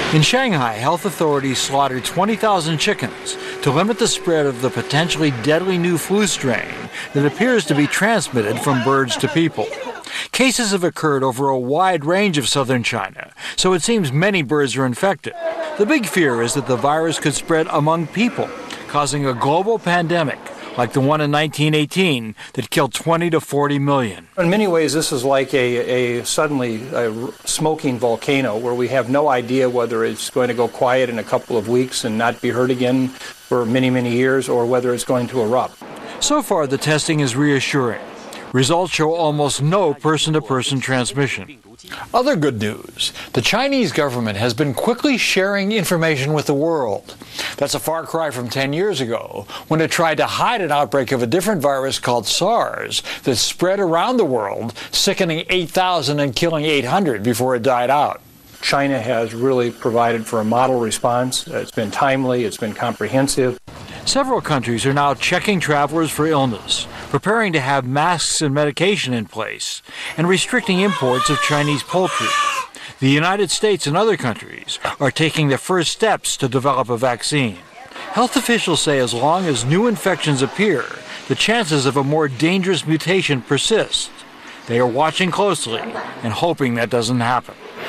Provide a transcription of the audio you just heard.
In Shanghai, health authorities slaughtered 20,000 chickens to limit the spread of the potentially deadly new flu strain that appears to be transmitted from birds to people. Cases have occurred over a wide range of southern China, so it seems many birds are infected. The big fear is that the virus could spread among people, causing a global pandemic like the one in 1918 that killed 20 to 40 million. In many ways, this is like a smoking volcano where we have no idea whether it's going to go quiet in a couple of weeks and not be heard again for many, many years, or whether it's going to erupt. So far, the testing is reassuring. Results show almost no person-to-person transmission. Other good news, the Chinese government has been quickly sharing information with the world. That's a far cry from 10 years ago, when it tried to hide an outbreak of a different virus called SARS that spread around the world, sickening 8,000 and killing 800 before it died out. China has really provided for a model response. It's been timely, it's been comprehensive. Several countries are now checking travelers for illness, preparing to have masks and medication in place, and restricting imports of Chinese poultry. The United States and other countries are taking the first steps to develop a vaccine. Health officials say as long as new infections appear, the chances of a more dangerous mutation persist. They are watching closely and hoping that doesn't happen.